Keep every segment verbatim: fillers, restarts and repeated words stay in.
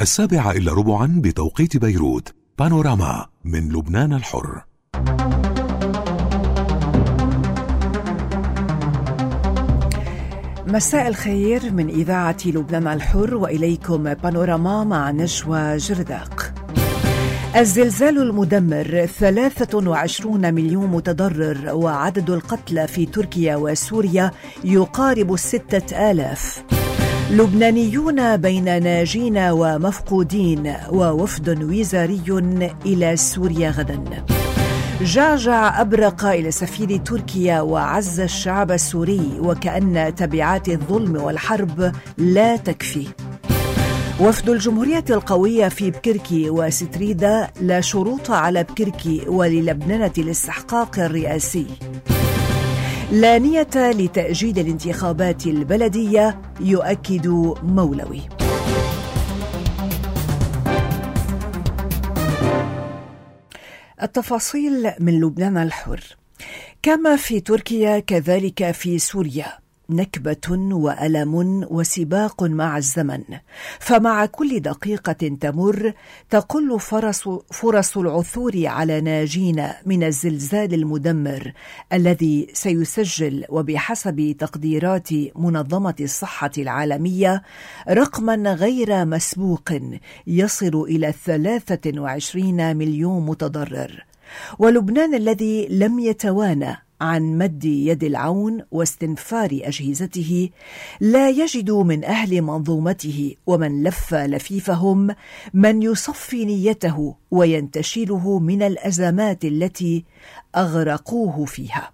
السابعة إلا ربعا بتوقيت بيروت. بانوراما من لبنان الحر. مساء الخير من إذاعة لبنان الحر، وإليكم بانوراما مع نجوى جرداق. الزلزال المدمر، ثلاثة وعشرون مليون متضرر، وعدد القتلى في تركيا وسوريا يقارب الستة آلاف. لبنانيون بين ناجين ومفقودين، ووفد وزاري إلى سوريا غدا. جعجع أبرق إلى سفير تركيا وعز الشعب السوري، وكأن تبعات الظلم والحرب لا تكفي. وفد الجمهورية القوية في بكركي وستريدا، لا شروط على بكركي وللبنانة الاستحقاق الرئاسي. لا نية لتأجيل الانتخابات البلدية، يؤكد مولوي. التفاصيل من لبنان الحر. كما في تركيا كذلك في سوريا، نكبة وألم وسباق مع الزمن، فمع كل دقيقة تمر تقل فرص, فرص العثور على ناجين من الزلزال المدمر الذي سيسجل وبحسب تقديرات منظمة الصحة العالمية رقما غير مسبوق يصل إلى ثلاثة وعشرين مليون متضرر. ولبنان الذي لم يتوانى عن مد يد العون واستنفار أجهزته لا يجد من أهل منظومته ومن لف لفيفهم من يصفي نيته وينتشله من الأزمات التي أغرقوه فيها.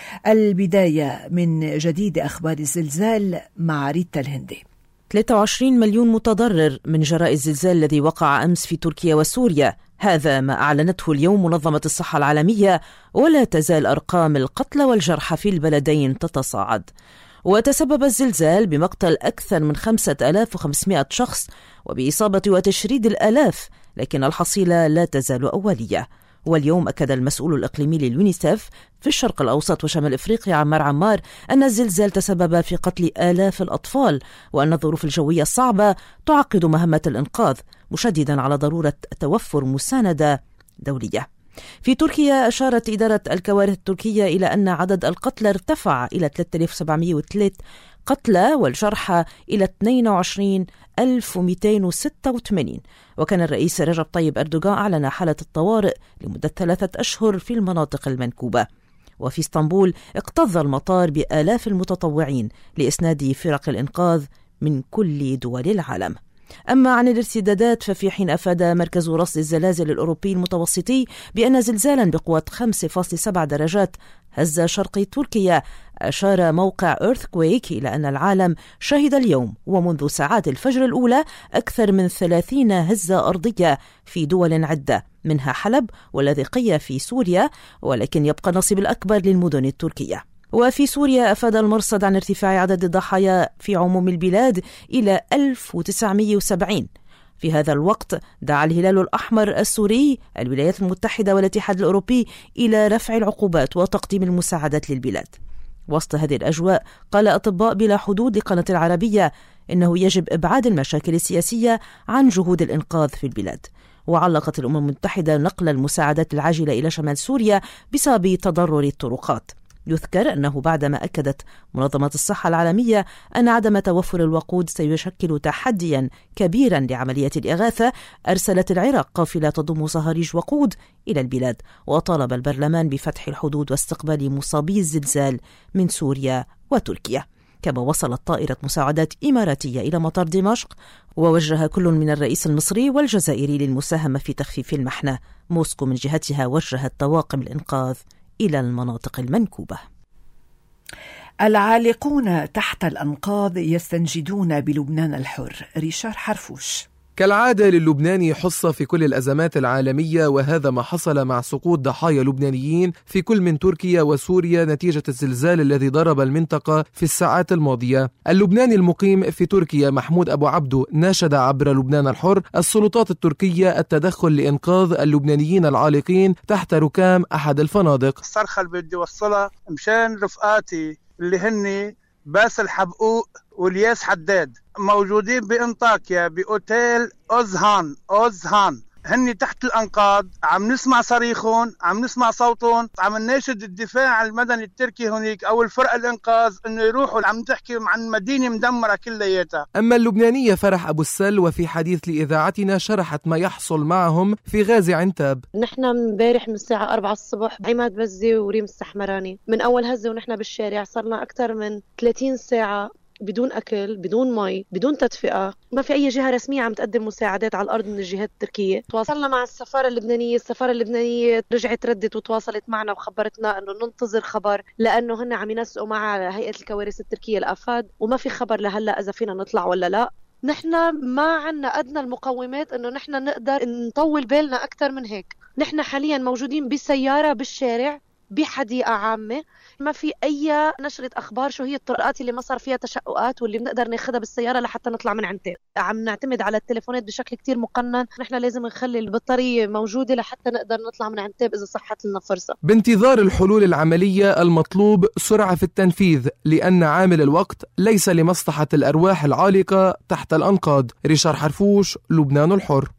البداية من جديد أخبار الزلزال مع ريتا الهندي. ثلاثة وعشرين مليون متضرر من جراء الزلزال الذي وقع أمس في تركيا وسوريا، هذا ما أعلنته اليوم منظمة الصحة العالمية، ولا تزال أرقام القتلى والجرحى في البلدين تتصاعد. وتسبب الزلزال بمقتل أكثر من خمسة آلاف وخمسمائة شخص وبإصابة وتشريد الآلاف، لكن الحصيلة لا تزال أولية. واليوم أكد المسؤول الإقليمي لليونيسف في الشرق الأوسط وشمال إفريقيا عمار عمار أن الزلزال تسبب في قتل آلاف الأطفال، وأن الظروف الجوية الصعبة تعقد مهمة الإنقاذ، مشددا على ضرورة توفر مساندة دولية. في تركيا أشارت إدارة الكوارث التركية إلى أن عدد القتلى ارتفع إلى ثلاثة آلاف وسبعمائة وثلاثة قتلى والجرحى إلى اثنين وعشرين ألف ومئتين وستة وثمانين. وكان الرئيس رجب طيب أردوغان أعلن حالة الطوارئ لمدة ثلاثة أشهر في المناطق المنكوبة. وفي اسطنبول اكتظ المطار بآلاف المتطوعين لإسناد فرق الإنقاذ من كل دول العالم. أما عن الارتدادات، ففي حين أفاد مركز رصد الزلازل الأوروبي المتوسطي بأن زلزالا بقوة خمسة فاصلة سبعة درجات هز شرق تركيا، أشار موقع إيرثكويك إلى أن العالم شهد اليوم ومنذ ساعات الفجر الأولى أكثر من ثلاثين هزة أرضية في دول عدة، منها حلب واللاذقية في سوريا، ولكن يبقى النصيب الأكبر للمدن التركية. وفي سوريا أفاد المرصد عن ارتفاع عدد الضحايا في عموم البلاد إلى ألف وتسعمائة وسبعين. في هذا الوقت دعا الهلال الأحمر السوري الولايات المتحدة والاتحاد الأوروبي إلى رفع العقوبات وتقديم المساعدات للبلاد. وسط هذه الأجواء، قال أطباء بلا حدود لقناة العربية إنه يجب إبعاد المشاكل السياسية عن جهود الإنقاذ في البلاد. وعلقت الأمم المتحدة نقل المساعدات العاجلة إلى شمال سوريا بسبب تضرر الطرقات. يذكر أنه بعدما أكدت منظمة الصحة العالمية أن عدم توفر الوقود سيشكل تحديا كبيرا لعملية الإغاثة، أرسلت العراق قافلة تضم صهاريج وقود إلى البلاد، وطالب البرلمان بفتح الحدود واستقبال مصابي الزلزال من سوريا وتركيا. كما وصلت طائرة مساعدات إماراتية إلى مطار دمشق، ووجه كل من الرئيس المصري والجزائري للمساهمة في تخفيف المحنة. موسكو من جهتها وجهت طواقم الإنقاذ إلى المناطق المنكوبة. العالقون تحت الأنقاض يستنجدون بلبنان الحر. ريشار حرفوش. كالعادة للبناني حصة في كل الأزمات العالمية، وهذا ما حصل مع سقوط ضحايا لبنانيين في كل من تركيا وسوريا نتيجة الزلزال الذي ضرب المنطقة في الساعات الماضية. اللبناني المقيم في تركيا محمود أبو عبدو ناشد عبر لبنان الحر السلطات التركية التدخل لإنقاذ اللبنانيين العالقين تحت ركام أحد الفنادق. الصرخة اللي بدي وصلها مشان رفقاتي اللي هني باسل حبقوق والياس حداد، موجودين بأنطاكيا بأوتيل أوزهان أوزهان هني تحت الأنقاض. عم نسمع صريخهم، عم نسمع صوتهم، عم نناشد الدفاع المدني التركي هناك أو الفرق الإنقاذ إنه يروحوا. عم تحكي عن مدينة مدمرة كلياتها. أما اللبنانية فرح أبو السل وفي حديث لإذاعتنا شرحت ما يحصل معهم في غازي عنتاب. نحن امبارح من الساعة أربعة الصبح عماد بزي وريم السحمراني من أول هزة ونحن بالشارع. صرنا أكثر من ثلاثين ساعة بدون أكل، بدون مي، بدون تدفئة. ما في أي جهة رسمية عم تقدم مساعدات على الأرض من الجهات التركية. تواصلنا مع السفارة اللبنانية، السفارة اللبنانية رجعت ردت وتواصلت معنا وخبرتنا أنه ننتظر خبر، لأنه هن عم ينسقوا مع هيئة الكوارث التركية الآفاد، وما في خبر لهلأ إذا فينا نطلع ولا لا. نحن ما عنا أدنى المقومات أنه نحن نقدر نطول بالنا أكثر من هيك. نحن حاليا موجودين بسيارة بالشارع بحديقة عامة، ما في أي نشرة أخبار شو هي الطرقات اللي ما صار فيها تشققات واللي بنقدر ناخدها بالسيارة لحتى نطلع من عنتاب. عم نعتمد على التليفونات بشكل كتير مقنن. نحن لازم نخلي البطارية موجودة لحتى نقدر نطلع من عنتاب إذا صحت لنا فرصة. بانتظار الحلول العملية المطلوب سرعة في التنفيذ، لأن عامل الوقت ليس لمصلحة الأرواح العالقة تحت الأنقاض. ريشار حرفوش، لبنان الحر.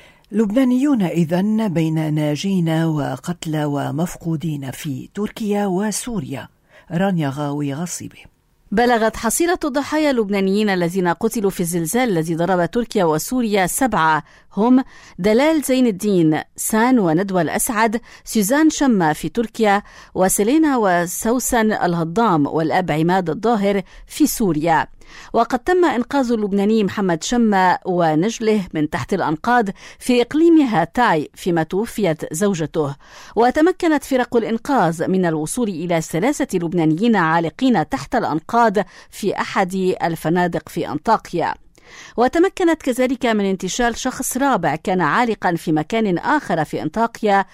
لبنانيون إذن بين ناجين وقتلى ومفقودين في تركيا وسوريا. رانيا غاوي غصيبي. بلغت حصيلة الضحايا اللبنانيين الذين قتلوا في الزلزال الذي ضرب تركيا وسوريا سبعة، هم دلال زين الدين، سان وندوى الأسعد، سوزان شمة في تركيا، وسيلينا وسوسن الهضام والأب عماد الظاهر في سوريا. وقد تم إنقاذ اللبناني محمد شمة ونجله من تحت الأنقاض في إقليم هاتاي فيما توفيت زوجته. وتمكنت فرق الإنقاذ من الوصول إلى ثلاثة لبنانيين عالقين تحت الأنقاض في أحد الفنادق في أنطاكيا. وتمكنت كذلك من انتشال شخص رابع كان عالقا في مكان آخر في أنطاكيا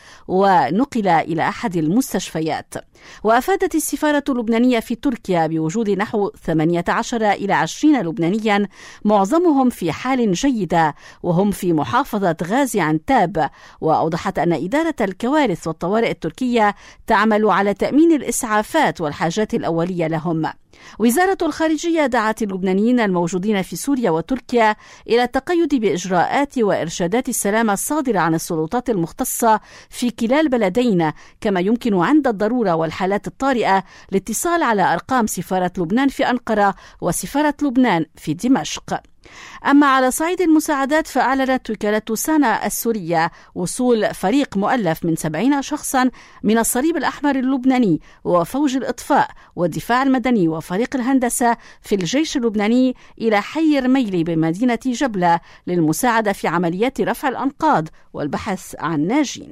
ونقل إلى أحد المستشفيات. وأفادت السفارة اللبنانية في تركيا بوجود نحو ثمانية عشر إلى عشرين لبنانيا، معظمهم في حال جيدة وهم في محافظة غازي عنتاب. وأوضحت أن إدارة الكوارث والطوارئ التركية تعمل على تأمين الإسعافات والحاجات الأولية لهم. وزارة الخارجية دعت اللبنانيين الموجودين في سوريا وتركيا إلى التقيد بإجراءات وإرشادات السلامة الصادرة عن السلطات المختصة في كلا البلدين، كما يمكن عند الضرورة والحالات الطارئة الاتصال على أرقام سفارة لبنان في أنقرة وسفارة لبنان في دمشق. أما على صعيد المساعدات فأعلنت وكالة سانا السورية وصول فريق مؤلف من سبعين شخصا من الصليب الأحمر اللبناني وفوج الإطفاء والدفاع المدني وفريق الهندسة في الجيش اللبناني إلى حي رميلي بمدينة جبلة للمساعدة في عمليات رفع الأنقاض والبحث عن ناجين.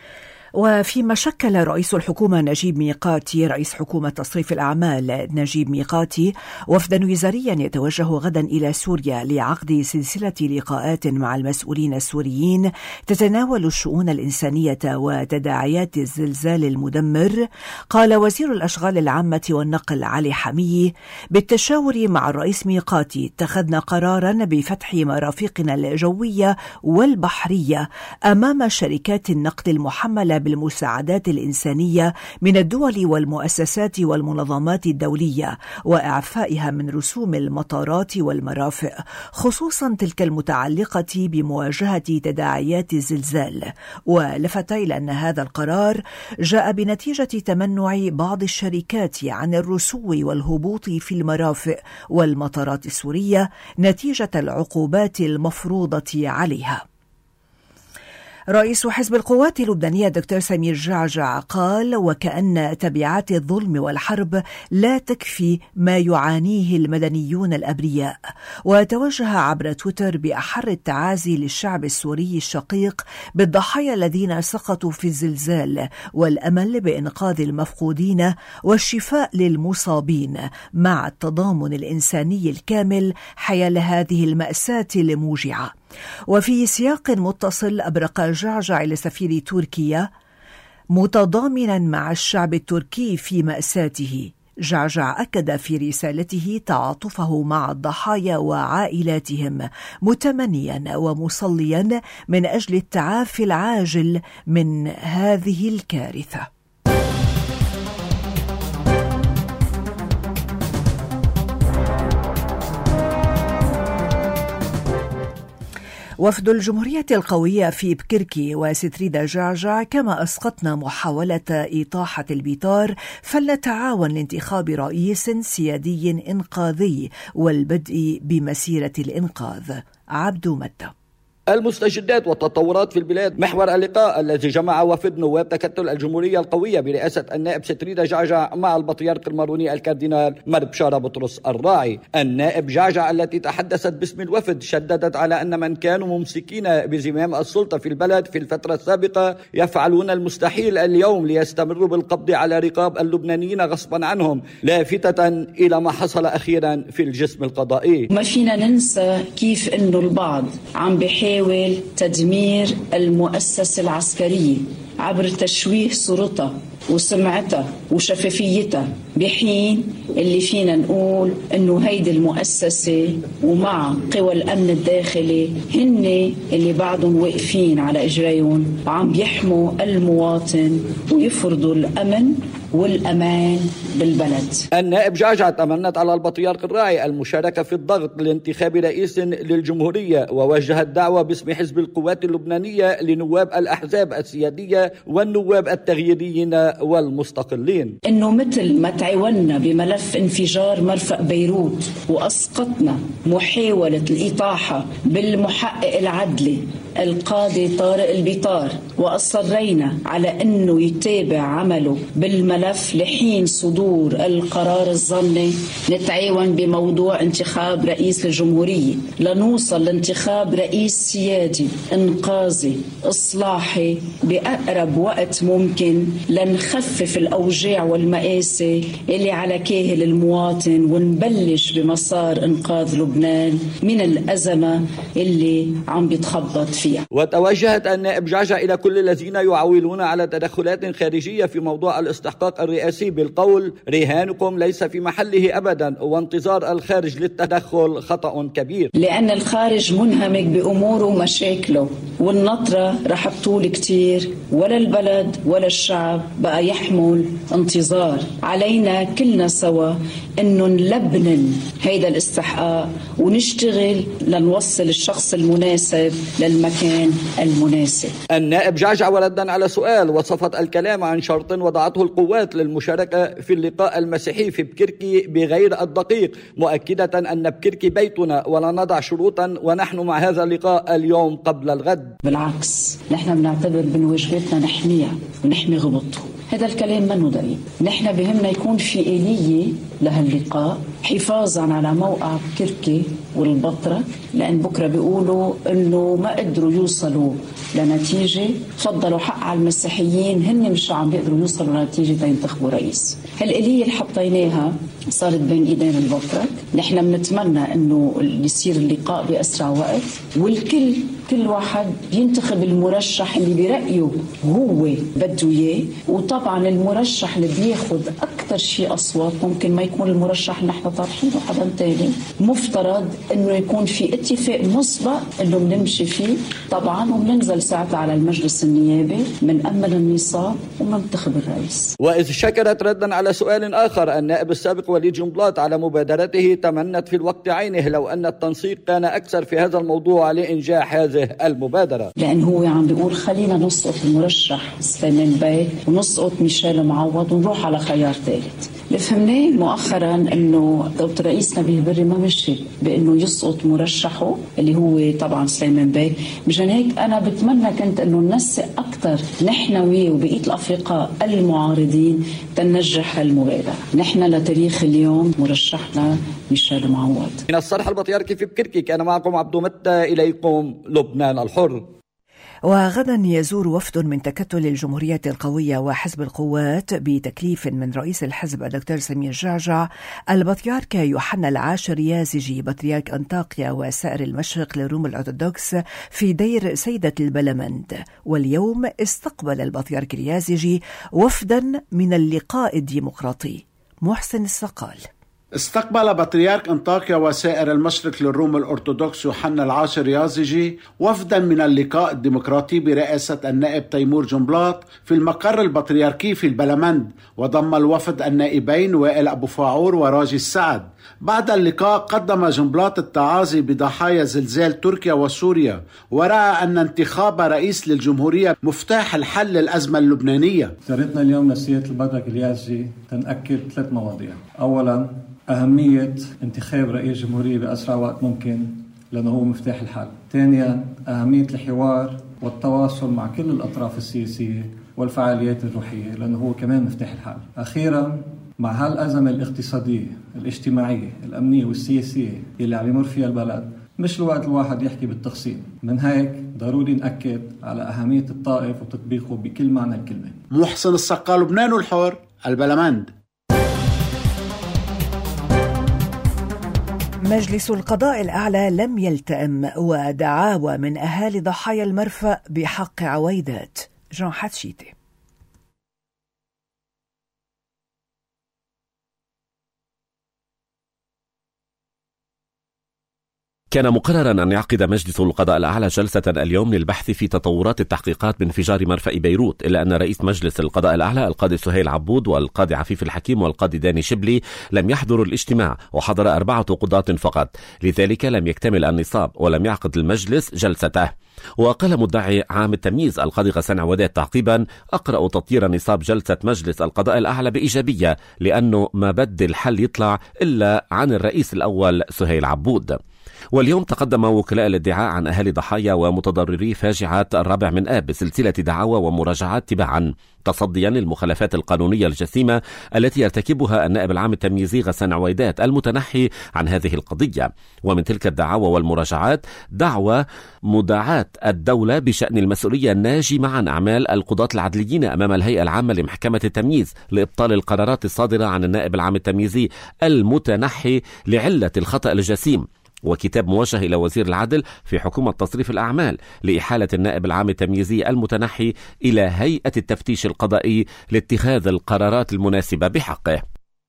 وفيما شكل رئيس الحكومة نجيب ميقاتي رئيس حكومة تصريف الأعمال نجيب ميقاتي وفدا وزاريا يتوجه غدا إلى سوريا لعقد سلسلة لقاءات مع المسؤولين السوريين تتناول الشؤون الإنسانية وتداعيات الزلزال المدمر، قال وزير الأشغال العامة والنقل علي حميي: بالتشاور مع الرئيس ميقاتي اتخذنا قرارا بفتح مرافقنا الجوية والبحرية أمام شركات النقل المحملة بالمساعدات الإنسانية من الدول والمؤسسات والمنظمات الدولية وإعفائها من رسوم المطارات والمرافق، خصوصا تلك المتعلقة بمواجهة تداعيات الزلزال. ولفت إلى أن هذا القرار جاء بنتيجة تمنع بعض الشركات عن الرسو والهبوط في المرافق والمطارات السورية نتيجة العقوبات المفروضة عليها. رئيس حزب القوات اللبنانية دكتور سمير جعجع قال: وكأن تبعات الظلم والحرب لا تكفي ما يعانيه المدنيون الأبرياء. وتوجه عبر تويتر بأحر التعازي للشعب السوري الشقيق بالضحايا الذين سقطوا في الزلزال، والأمل بإنقاذ المفقودين والشفاء للمصابين، مع التضامن الإنساني الكامل حيال هذه المأساة الموجعة. وفي سياق متصل أبرق جعجع لسفير تركيا متضامنا مع الشعب التركي في مأساته. جعجع أكد في رسالته تعاطفه مع الضحايا وعائلاتهم، متمنيا ومصليا من أجل التعافي العاجل من هذه الكارثة. وفد الجمهورية القوية في بكركي وستريدا جعجع كما أسقطنا محاولة إطاحة البيطار فلنتعاون لانتخاب رئيس سيادي إنقاذي والبدء بمسيرة الإنقاذ. عبد مدة. المستجدات والتطورات في البلاد محور اللقاء الذي جمع وفد نواب تكتل الجمهورية القوية برئاسة النائب ستريدا جعجع مع البطريرك الماروني الكاردينال مر بشارة بطرس الراعي. النائب جعجع التي تحدثت باسم الوفد شددت على أن من كانوا ممسكين بزمام السلطة في البلد في الفترة السابقة يفعلون المستحيل اليوم ليستمروا بالقبض على رقاب اللبنانيين غصبا عنهم، لافتة إلى ما حصل أخيرا في الجسم القضائي. ما فينا ننسى كيف أنه البعض عم بيحاول تدمير المؤسسة العسكرية عبر تشويه صورتها وسمعتها وشفافيتها، بحين اللي فينا نقول انه هيدي المؤسسة ومع قوى الامن الداخلي هن اللي بعضهم واقفين على اجريهم وعم بيحموا المواطن ويفرضوا الامن والأمان بالبلد. النائب جعجع تمنت على البطريرك الراعي المشاركة في الضغط لانتخاب رئيس للجمهورية، ووجهت دعوة باسم حزب القوات اللبنانية لنواب الأحزاب السيادية والنواب التغييريين والمستقلين إنه مثل ما تعاوننا بملف انفجار مرفأ بيروت وأسقطنا محاولة الإطاحة بالمحقق العدلي القاضي طارق البيطار وأصرينا على أنه يتابع عمله بالملف لحين صدور القرار الظني، نتعاون بموضوع انتخاب رئيس الجمهورية لنوصل لانتخاب رئيس سيادي إنقاذي إصلاحي بأقرب وقت ممكن لنخفف الأوجاع والمآسي اللي على كاهل المواطن ونبلش بمسار إنقاذ لبنان من الأزمة اللي عم بيتخبط فيها. وتوجهت النائب جعجع إلى كل الذين يعولون على تدخلات خارجية في موضوع الاستحقاق الرئاسي بالقول: رهانكم ليس في محله أبدا، وانتظار الخارج للتدخل خطأ كبير، لأن الخارج منهمك بأموره ومشاكله والنطرة رح تطول كتير، ولا البلد ولا الشعب بقى يحمل انتظار. علينا كلنا سوا أنه نلبنن هيدا الاستحقاق ونشتغل لنوصل الشخص المناسب للمكان المناسب. النائب جعجع وردا على سؤال وصفت الكلام عن شرط وضعته القوات للمشاركة في اللقاء المسيحي في بكركي بغير الدقيق، مؤكدة أن بكركي بيتنا ولا نضع شروطا ونحن مع هذا اللقاء اليوم قبل الغد. بالعكس، نحن بنعتبر من واجباتنا نحميها ونحمي غبطه. هذا الكلام منه دليل. نحن بهمنا يكون في آلية لهاللقاء حفاظا على موقع بكركي والبطرة، لأن بكرة بيقولوا إنه ما قدروا يوصلوا لنتيجة، فضلوا حق على المسيحيين هن مش عم بيقدروا يوصلوا لنتيجة ينتخبوا رئيس. هالآلية اللي حطيناها صارت بين إيدين البطرة. نحن بنتمنى إنه يصير اللقاء بأسرع وقت، والكل كل واحد ينتخب المرشح اللي برأيه هو بده إياه. وطبعا المرشح اللي بياخد أكثر شيء أصوات ممكن ما يكون المرشح اللي نحن طارحينه حدا تاني. مفترض إنه يكون في اتفاق مسبق إنه بنمشي فيه طبعا، وبننزل ساعتها على المجلس النيابي بنأمن النصاب وبننتخب الرئيس. وإذ شكرت ردا على سؤال آخر النائب السابق وليد جنبلاط على مبادرته، تمنت في الوقت عينه لو أن التنسيق كان أكثر في هذا الموضوع لإنجاح هذه المبادرة، لأن هو عم بيقول خلينا نسقط المرشح سليمان بي ونسقط ميشيل معوض ونروح على خيار ثالث. اللي فهمناه مؤخرا انه دكتور رئيس نبيه بري ما مشي بانه يسقط مرشحه اللي هو طبعا سليمان بي. مشان هيك انا بتمنى كنت انه ننسق اكثر نحن وياه وبقيه الافرقاء المعارضين تنجح المبادره. نحن لتاريخ اليوم مرشحنا ميشيل معوض. من الصرح البطريركي في بكركي كان معكم عبد متى، اليكم لبنان الحر. وغدا يزور وفد من تكتل الجمهورية القوية وحزب القوات بتكليف من رئيس الحزب الدكتور سمير جعجع البطريرك يوحنا العاشر يازجي بطريرك أنطاكيا وسائر المشرق للروم الأرثوذكس في دير سيدة البلمند. واليوم استقبل البطريرك اليازجي وفدا من اللقاء الديمقراطي. محسن الصقال. استقبل بطريرك أنطاكيا وسائر المشرق للروم الأرثوذكس يوحنا العاشر يازجي وفدا من اللقاء الديمقراطي برئاسة النائب تيمور جنبلاط في المقر البطريركي في البلمند، وضم الوفد النائبين وائل أبو فاعور وراجي السعد. بعد اللقاء قدم جنبلاط التعازي بضحايا زلزال تركيا وسوريا، ورأى أن انتخاب رئيس للجمهورية مفتاح الحل للأزمة اللبنانية. زيارتنا اليوم لسيادة البطرك اليازجي تنأكد ثلاث مواضيع. أولا أهمية انتخاب رئيس جمهورية بأسرع وقت ممكن لأنه هو مفتاح الحل. ثانيا أهمية الحوار والتواصل مع كل الأطراف السياسية والفعاليات الروحية لأنه هو كمان مفتاح الحل. أخيرا مع هالأزمة الاقتصادية الاجتماعية الأمنية والسياسية اللي عم يمر فيها البلد مش الوقت الواحد يحكي بالتقسيم، من هيك ضروري نأكد على أهمية الطائف وتطبيقه بكل معنى الكلمة. محسن السقا، لبنان الحر، البلمند. مجلس القضاء الأعلى لم يلتئم ودعاوى من أهالي ضحايا المرفأ بحق عويدات. جون حتشيتي. كان مقررا أن يعقد مجلس القضاء الأعلى جلسة اليوم للبحث في تطورات التحقيقات بانفجار مرفأ بيروت، إلا أن رئيس مجلس القضاء الأعلى القاضي سهيل عبود والقاضي عفيف الحكيم والقاضي داني شبلي لم يحضروا الاجتماع، وحضر أربعة قضاة فقط، لذلك لم يكتمل النصاب ولم يعقد المجلس جلسته. وقال مدعي عام التمييز القاضي غسان عودات تعقيبا: أقرأ تطير نصاب جلسة مجلس القضاء الأعلى بإيجابية، لأنه ما بدي الحل يطلع إلا عن الرئيس الأول سهيل عبود. واليوم تقدم وكلاء الادعاء عن أهالي ضحايا ومتضرري فاجعة الرابع من آب بسلسلة دعاوى ومراجعات تباعا، تصديا للمخالفات القانونية الجسيمة التي يرتكبها النائب العام التمييزي غسان عويدات المتنحي عن هذه القضية. ومن تلك الدعاوى والمراجعات دعوى مداعاة الدولة بشأن المسؤولية الناجمة عن أعمال القضاة العدليين أمام الهيئة العامة لمحكمة التمييز لإبطال القرارات الصادرة عن النائب العام التمييزي المتنحي لعلة الخطأ الجسيم، وكتاب موجه إلى وزير العدل في حكومة تصريف الأعمال لإحالة النائب العام التمييزي المتنحي إلى هيئة التفتيش القضائي لاتخاذ القرارات المناسبة بحقه.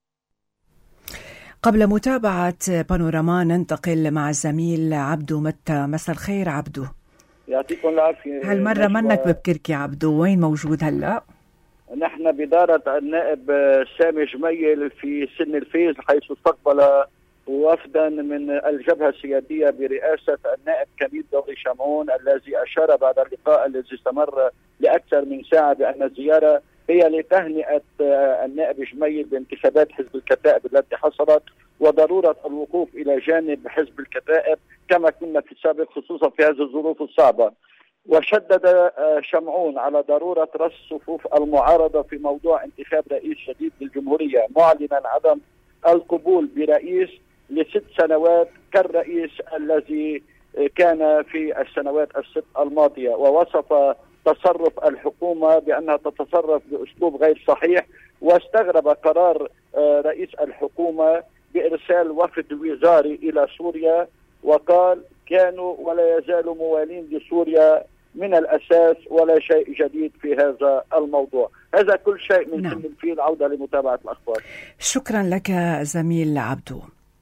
قبل متابعة بانوراما ننتقل مع الزميل عبدو متى. مساء الخير عبدو. يعطيكم العافية. هالمرة منك ببكركي عبدو، وين موجود هلأ؟ نحن بدارة النائب سامي جميل في سن الفيز، حيث استقبل وفدا من الجبهة السيادية برئاسة النائب كميل دوري شمعون، الذي أشار بعد اللقاء الذي استمر لأكثر من ساعة بأن الزيارة هي لتهنئة النائب جميل بانتخابات حزب الكتائب التي حصلت، وضرورة الوقوف إلى جانب حزب الكتائب كما كنا في السابق، خصوصا في هذه الظروف الصعبة. وشدد شمعون على ضرورة رص صفوف المعارضة في موضوع انتخاب رئيس جديد للجمهورية، معلنا عدم القبول برئيس لست سنوات كالرئيس الذي كان في السنوات الست الماضية. ووصف تصرف الحكومة بأنها تتصرف بأسلوب غير صحيح، واستغرب قرار رئيس الحكومة بإرسال وفد وزاري إلى سوريا، وقال كانوا ولا يزالوا موالين لسوريا من الأساس، ولا شيء جديد في هذا الموضوع. هذا كل شيء من سن الفيل. عودة لمتابعة الأخبار. شكرا لك زميل عبدو.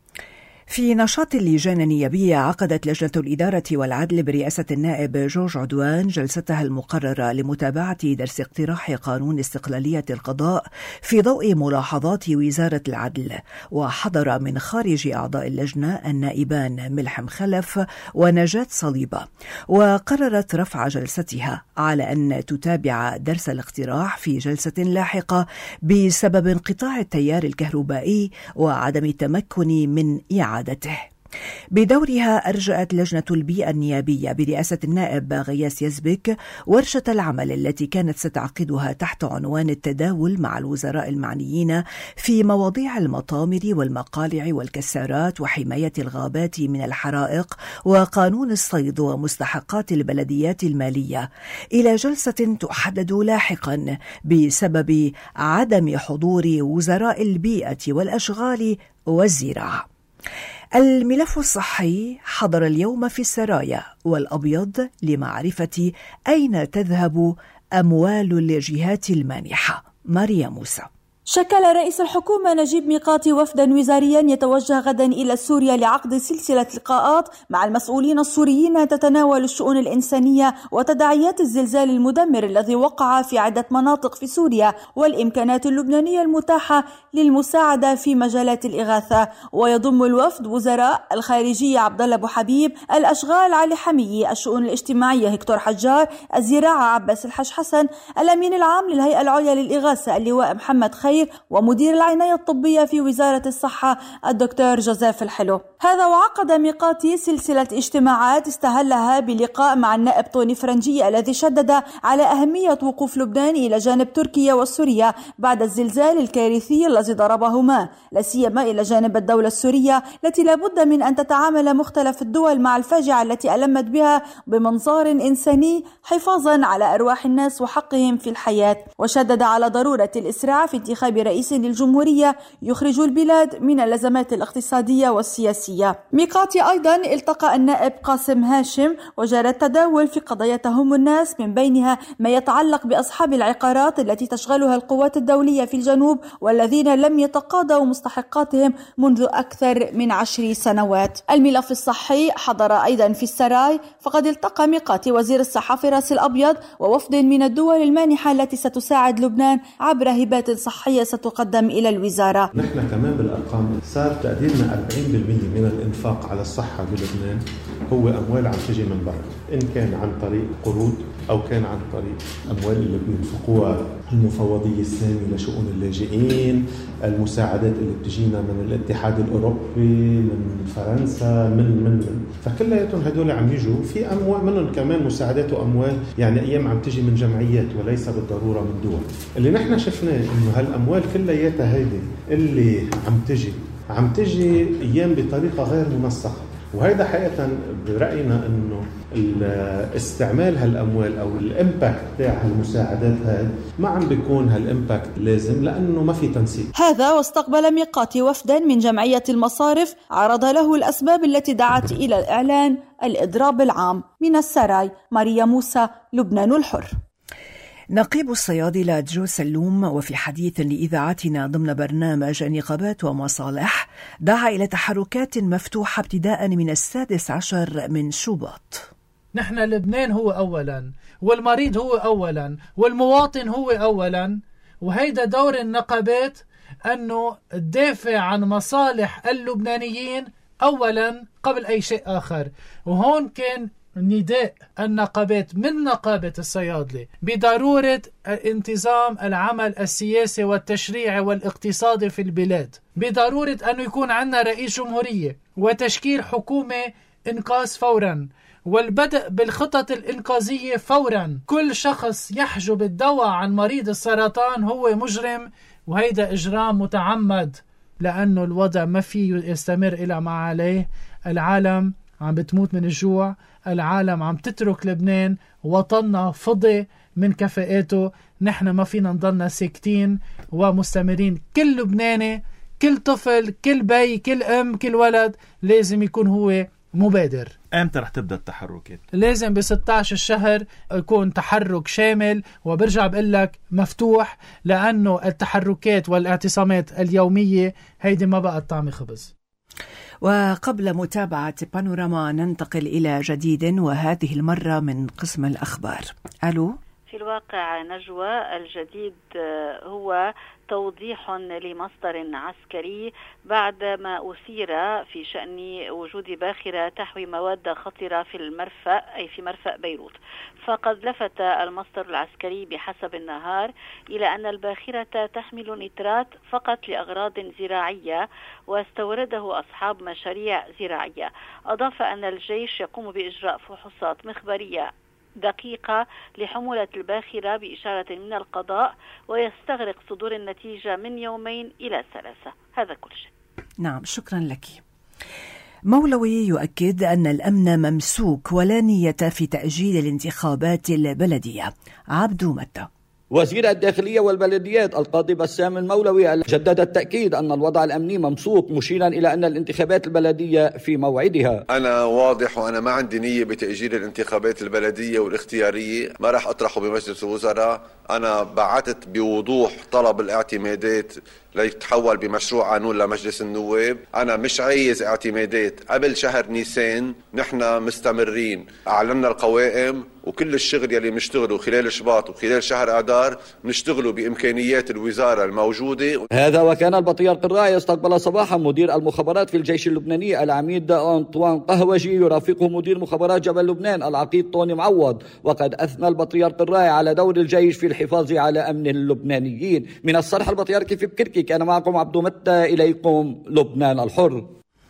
في نشاط اللجان النيابية عقدت لجنة الإدارة والعدل برئاسة النائب جورج عدوان جلستها المقررة لمتابعة درس اقتراح قانون استقلالية القضاء في ضوء ملاحظات وزارة العدل. وحضر من خارج أعضاء اللجنة النائبان ملحم خلف ونجاة صليبة، وقررت رفع جلستها على أن تتابع درس الاقتراح في جلسة لاحقة بسبب انقطاع التيار الكهربائي وعدم التمكن من إعادة عادته. بدورها أرجأت لجنة البيئة النيابية برئاسة النائب غياس يزبك ورشة العمل التي كانت ستعقدها تحت عنوان التداول مع الوزراء المعنيين في مواضيع المطامر والمقالع والكسارات وحماية الغابات من الحرائق وقانون الصيد ومستحقات البلديات المالية، إلى جلسة تحدد لاحقا بسبب عدم حضور وزراء البيئة والأشغال والزراعة. الملف الصحي حضر اليوم في السرايا والأبيض لمعرفة أين تذهب أموال الجهات المانحة. ماريا موسى. شكل رئيس الحكومة نجيب ميقاتي وفدا وزاريا يتوجه غدا إلى سوريا لعقد سلسلة لقاءات مع المسؤولين السوريين تتناول الشؤون الإنسانية وتداعيات الزلزال المدمر الذي وقع في عدة مناطق في سوريا والإمكانات اللبنانية المتاحة للمساعدة في مجالات الإغاثة. ويضم الوفد وزراء الخارجية عبد الله أبو حبيب، الأشغال علي حمية، الشؤون الاجتماعية هكتور حجار، الزراعة عباس الحج حسن، الأمين العام للهيئة العليا للإغاثة اللواء محمد خير، ومدير العناية الطبية في وزارة الصحة الدكتور جوزيف الحلو. هذا وعقد ميقاتي سلسلة اجتماعات استهلها بلقاء مع النائب طوني فرنجي الذي شدد على أهمية وقوف لبنان إلى جانب تركيا وسوريا بعد الزلزال الكارثي الذي ضربهما، لا سيما إلى جانب الدولة السورية التي لابد من أن تتعامل مختلف الدول مع الفاجعة التي ألمت بها بمنظار إنساني حفاظا على أرواح الناس وحقهم في الحياة. وشدد على ضرورة الإسراع في انتخاب رئيس للجمهورية يخرج البلاد من الأزمات الاقتصادية والسياسية. ميقاتي أيضا التقى النائب قاسم هاشم وجرى التداول في قضايا تهم الناس، من بينها ما يتعلق بأصحاب العقارات التي تشغلها القوات الدولية في الجنوب والذين لم يتقاضوا مستحقاتهم منذ أكثر من عشر سنوات. الملف الصحي حضر أيضا في السراي، فقد التقى ميقاتي وزير الصحة فراس الأبيض ووفد من الدول المانحة التي ستساعد لبنان عبر هبات صحية ستقدم إلى الوزارة. نحن كمان بالأرقام صار تقديرنا أربعين بالمئة من الإنفاق على الصحة بلبنان هو أموال عم تجي من برا، إن كان عن طريق قروض أو كان عن طريق أموال اللي بينفقوها المفوضية السامية لشؤون اللاجئين، المساعدات اللي بتجينا من الاتحاد الأوروبي، من فرنسا، من من من فكلياتهم هدول عم يجوا في أموال منهم كمان مساعدات وأموال يعني أيام عم تجي من جمعيات وليس بالضرورة من دول. اللي نحن شفناه إنه هالأموال كلياتها هيدي اللي عم تجي عم تجي أيام بطريقة غير منسقة، وهذا حقيقة برأينا إنه استعمال هالأموال أو الإمباكت تاع هالمساعدات هاي ما عم بيكون هالإمباكت لازم لأنه ما في تنسيق. هذا واستقبل ميقاتي وفدا من جمعية المصارف عرض له الأسباب التي دعت إلى الإعلان الإضراب العام. من السراي ماريا موسى، لبنان الحر. نقيب الصيادلة جو سلوم وفي حديث لإذاعتنا ضمن برنامج نقابات ومصالح دعا إلى تحركات مفتوحة ابتداء من السادس عشر من شباط. نحن لبنان هو أولا، والمريض هو أولا، والمواطن هو أولا، وهيدا دور النقابات أنه تدافع عن مصالح اللبنانيين أولا قبل أي شيء آخر. وهون كان نداء النقابات من نقابة الصيادلة بضرورة انتظام العمل السياسي والتشريعي والاقتصادي في البلاد، بضرورة أن يكون عندنا رئيس جمهورية وتشكيل حكومة إنقاذ فورا والبدء بالخطط الإنقاذية فورا. كل شخص يحجب الدواء عن مريض السرطان هو مجرم، وهيدا إجرام متعمد لأنه الوضع ما فيه يستمر إلى ما عليه. العالم عم بتموت من الجوع، العالم عم تترك لبنان، وطننا فضي من كفاءاته. نحن ما فينا نضلنا ساكتين ومستمرين. كل لبناني، كل طفل، كل بي، كل أم، كل ولد لازم يكون هو مبادر. امتى رح تبدأ التحركات؟ لازم ب ستة عشر الشهر يكون تحرك شامل، وبرجع بقول لك مفتوح، لأنه التحركات والاعتصامات اليومية هيدي ما بقى طعم خبز. وقبل متابعة بانوراما ننتقل إلى جديد، وهذه المرة من قسم الأخبار. ألو. في الواقع نجوى، الجديد هو توضيح لمصدر عسكري بعدما أثير في شأن وجود باخرة تحوي مواد خطرة في المرفأ أي في مرفأ بيروت. فقد لفت المصدر العسكري بحسب النهار إلى أن الباخرة تحمل نترات فقط لأغراض زراعية واستورده أصحاب مشاريع زراعية. أضاف أن الجيش يقوم بإجراء فحوصات مخبرية دقيقة لحمولة الباخرة بإشارة من القضاء، ويستغرق صدور النتيجة من يومين إلى ثلاثة. هذا كل شيء. نعم، شكرا لك. مولوي يؤكد أن الأمن ممسوك ولا نية في تأجيل الانتخابات البلدية. عبدو متى. وزير الداخلية والبلديات القاضي بسام المولوي جدد التأكيد أن الوضع الأمني ممسوك، مشيرا إلى أن الانتخابات البلدية في موعدها. أنا واضح وأنا ما عندي نية بتأجيل الانتخابات البلدية والاختيارية، ما راح أطرحه بمجلس الوزراء. أنا بعثت بوضوح طلب الاعتمادات ليتحول بمشروع قانون لمجلس النواب. أنا مش عايز اعتمادات قبل شهر نيسان، نحن مستمرين، أعلنا القوائم وكل الشغل يلي بنشتغله خلال شباط وخلال شهر آذار بنشتغله بإمكانيات الوزارة الموجودة. هذا وكان البطريرك الراعي استقبل صباحا مدير المخابرات في الجيش اللبناني العميد أنطوان قهوجي، يرافقه مدير مخابرات جبل لبنان العقيد طوني معوض. وقد أثنى البطريرك الراعي على دور الجيش في الحفاظ على أمن اللبنانيين. من الصرح البطريركي في بكركي، كان معكم عبدو متى، إليكم لبنان الحر.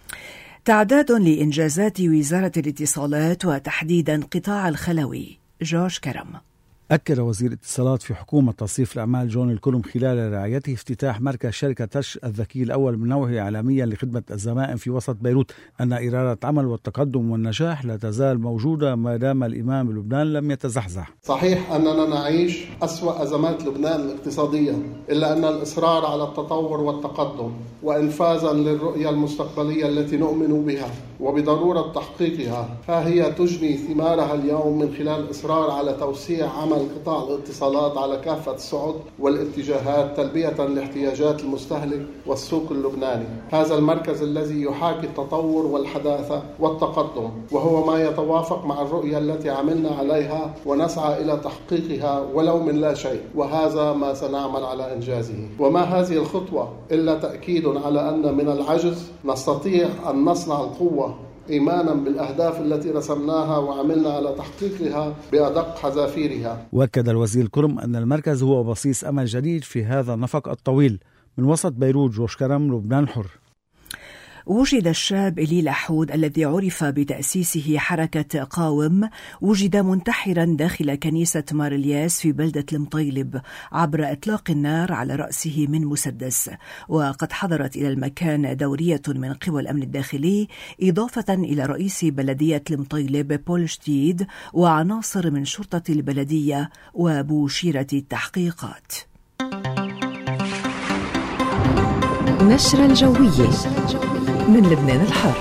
تعداد لإنجازات وزارة الاتصالات وتحديدا قطاع الخلوي. جورج كرم. أكد وزير الاتصالات في حكومة تصريف الأعمال جون الكلم خلال رعايته افتتاح مركز شركة تش الذكي الأول من نوعه عالميا لخدمة الزبائن في وسط بيروت أن إرادة العمل والتقدم والنجاح لا تزال موجودة ما دام الإمام بلبنان لم يتزحزح. صحيح أننا نعيش أسوأ أزمات لبنان الاقتصادية، إلا أن الإصرار على التطور والتقدم وإنفاذا للرؤية المستقبلية التي نؤمن بها وبضرورة تحقيقها فهي تجني ثمارها اليوم من خلال إصرار على توسيع عمل قطاع الاتصالات على كافة الصعد والاتجاهات تلبية لاحتياجات المستهلك والسوق اللبناني. هذا المركز الذي يحاكي التطور والحداثة والتقدم، وهو ما يتوافق مع الرؤية التي عملنا عليها ونسعى إلى تحقيقها ولو من لا شيء، وهذا ما سنعمل على إنجازه. وما هذه الخطوة إلا تأكيد على أن من العجز نستطيع أن نصنع القوة، إيمانا بالأهداف التي رسمناها وعملنا على تحقيقها بأدق حذافيرها. وأكد الوزير الكرم أن المركز هو بصيص أمل جديد في هذا النفق الطويل. من وسط بيروت، جورج كرم، لبنان حر. وجد الشاب إلي لحود الذي عرف بتأسيسه حركة قاوم وجد منتحرا داخل كنيسة مار الياس في بلدة المطيلب عبر إطلاق النار على رأسه من مسدس. وقد حضرت إلى المكان دورية من قوى الأمن الداخلي إضافة إلى رئيس بلدية المطيلب بول شتيد وعناصر من شرطة البلدية وبوشيرة التحقيقات. نشرة الجوية من لبنان الحر.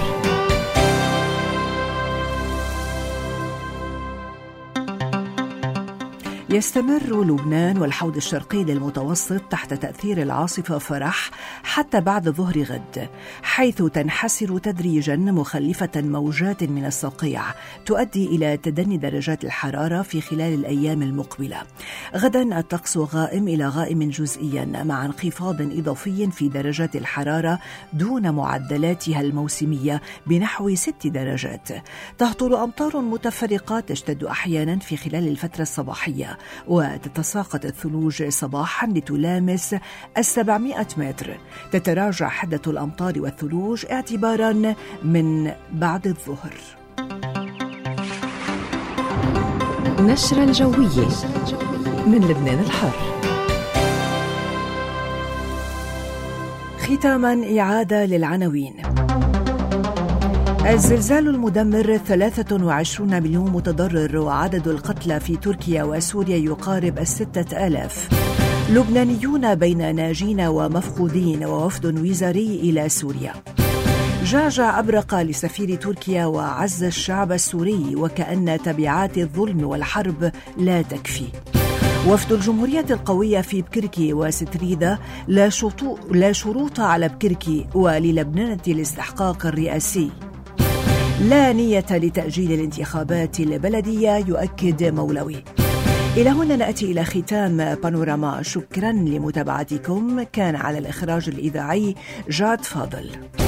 يستمر لبنان والحوض الشرقي للمتوسط تحت تأثير العاصفة فرح حتى بعد ظهر غد، حيث تنحسر تدريجا مخلفة موجات من الصقيع تؤدي إلى تدني درجات الحرارة في خلال الأيام المقبلة. غدا الطقس غائم إلى غائم جزئيا مع انخفاض إضافي في درجات الحرارة دون معدلاتها الموسمية بنحو ست درجات. تهطل أمطار متفرقة تشتد أحيانا في خلال الفترة الصباحية، وتتساقط الثلوج صباحا لتلامس السبعمائة متر. تتراجع حدة الأمطار والثلوج اعتبارا من بعد الظهر. نشرة الجوية من لبنان الحر. ختاما إعادة للعناوين. الزلزال المدمر ثلاثة وعشرين مليون متضرر وعدد القتلى في تركيا وسوريا يقارب الستة آلاف. لبنانيون بين ناجين ومفقودين ووفد وزاري إلى سوريا. جعجع أبرق لسفير تركيا وعز الشعب السوري وكأن تبعات الظلم والحرب لا تكفي. وفد الجمهورية القوية في بكركي وستريدة لا, لا شروط على بكركي وللبنانة الاستحقاق الرئاسي. لا نية لتأجيل الانتخابات البلدية يؤكد مولوي. إلى هنا نأتي إلى ختام بانوراما. شكرا لمتابعتكم. كان على الإخراج الإذاعي جاد فاضل.